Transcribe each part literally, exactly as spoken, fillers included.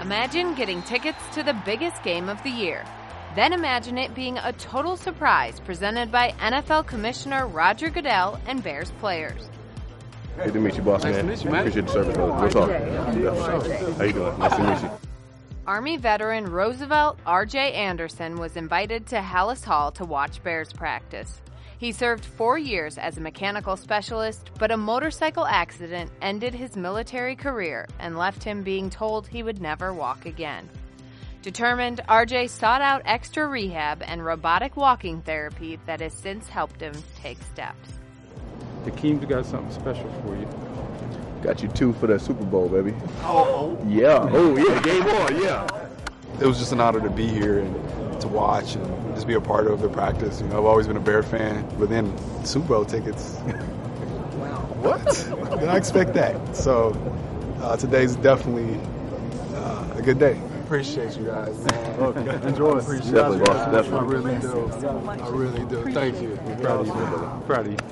Imagine getting tickets to the biggest game of the year. Then imagine it being a total surprise presented by N F L Commissioner Roger Goodell and Bears players. Good to meet you, boss, nice man. To meet you, man. Appreciate the service, brother. We'll talk. Yeah. How you doing? Nice to meet you. Army veteran Roosevelt R J Anderson was invited to Hallis Hall to watch Bears practice. He served four years as a mechanical specialist, but a motorcycle accident ended his military career and left him being told he would never walk again. Determined, R J sought out extra rehab and robotic walking therapy that has since helped him take steps. Hakeem's got something special for you. Got you two for that Super Bowl, baby. Oh, yeah. Oh, yeah. Game on, yeah. It was just an honor to be here and to watch and just be a part of the practice. You know, I've always been a Bear fan, but then Super Bowl tickets. Wow. What? Did I expect that? So uh, today's definitely uh, a good day. Appreciate you guys. Okay. Enjoy it. Appreciate Definitely, you boss. guys. Definitely. I really do. I really do. Thank you. I'm proud of you, brother. Proud of you.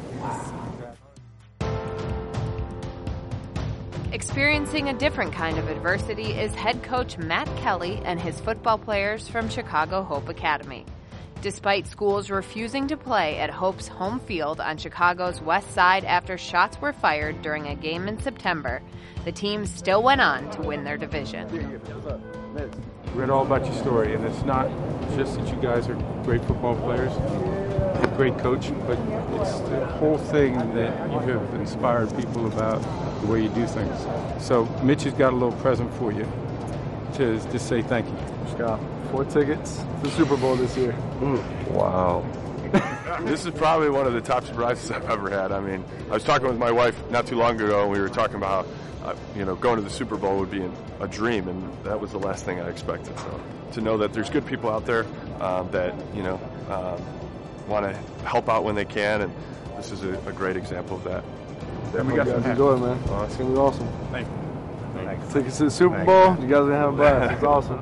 Experiencing a different kind of adversity is head coach Matt Kelly and his football players from Chicago Hope Academy. Despite schools refusing to play at Hope's home field on Chicago's west side after shots were fired during a game in September, the team still went on to win their division. Read all about your story, and it's not just that you guys are great football players, a great coach, but it's the whole thing that you have inspired people about the way you do things. So Mitch has got a little present for you to just say thank you. Scott, four tickets to the Super Bowl this year. Mm. Wow. This is probably one of the top surprises I've ever had. I mean, I was talking with my wife not too long ago, and we were talking about how, uh, you know, going to the Super Bowl would be an, a dream, and that was the last thing I expected. So to know that there's good people out there um, that, you know, um, want to help out when they can, and this is a, a great example of that. And we got to enjoy it, man. Oh, it's going to be awesome. Thank you. Thank you. Tickets to the Super Bowl. You guys are going to have a blast. It's awesome.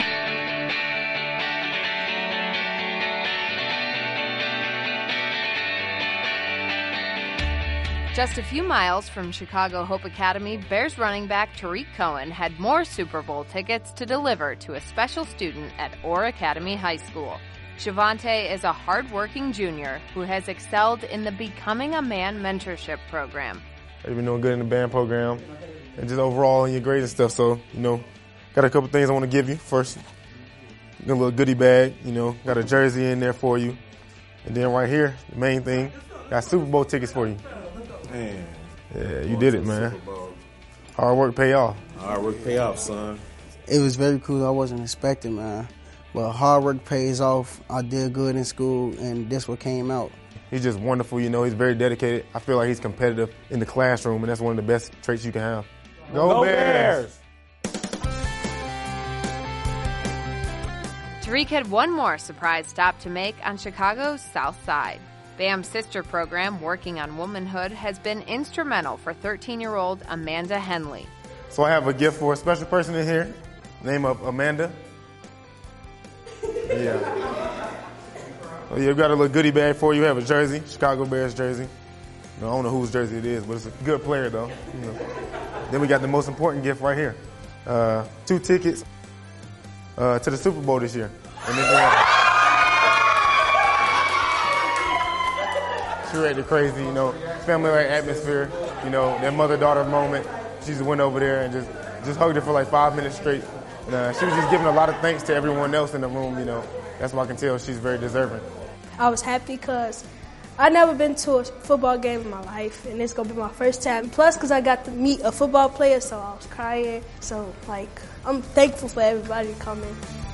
Just a few miles from Chicago Hope Academy, Bears running back Tariq Cohen had more Super Bowl tickets to deliver to a special student at Orr Academy High School. Shavante is a hard-working junior who has excelled in the Becoming a Man mentorship program. You've been doing good in the band program and just overall in your grades and stuff. So, you know, got a couple things I want to give you. First, got a little goodie bag, you know, got a jersey in there for you. And then right here, the main thing, got Super Bowl tickets for you. Man. Yeah, you did it, man. Hard work pay off. Hard work pay off, son. It was very cool. I wasn't expecting, man. But hard work pays off. I did good in school, and this what came out. He's just wonderful, you know. He's very dedicated. I feel like he's competitive in the classroom, and that's one of the best traits you can have. Go, Go Bears! Bears! Tariq had one more surprise stop to make on Chicago's South Side. B A M's sister program, Working on Womanhood, has been instrumental for thirteen-year-old Amanda Henley. So I have a gift for a special person in here, name of Amanda. Yeah. Oh, yeah, we got a little goodie bag for you. We have a jersey, Chicago Bears jersey. No, I don't know whose jersey it is, but it's a good player, though. You know. Then we got the most important gift right here. Uh, two tickets uh, to the Super Bowl this year. And then she read the crazy, you know, family-like atmosphere, you know, that mother-daughter moment. She just went over there and just, just hugged her for like five minutes straight. And uh, she was just giving a lot of thanks to everyone else in the room, you know. That's why I can tell she's very deserving. I was happy because I've never been to a football game in my life, and it's going to be my first time. Plus, because I got to meet a football player, so I was crying. So, like, I'm thankful for everybody coming.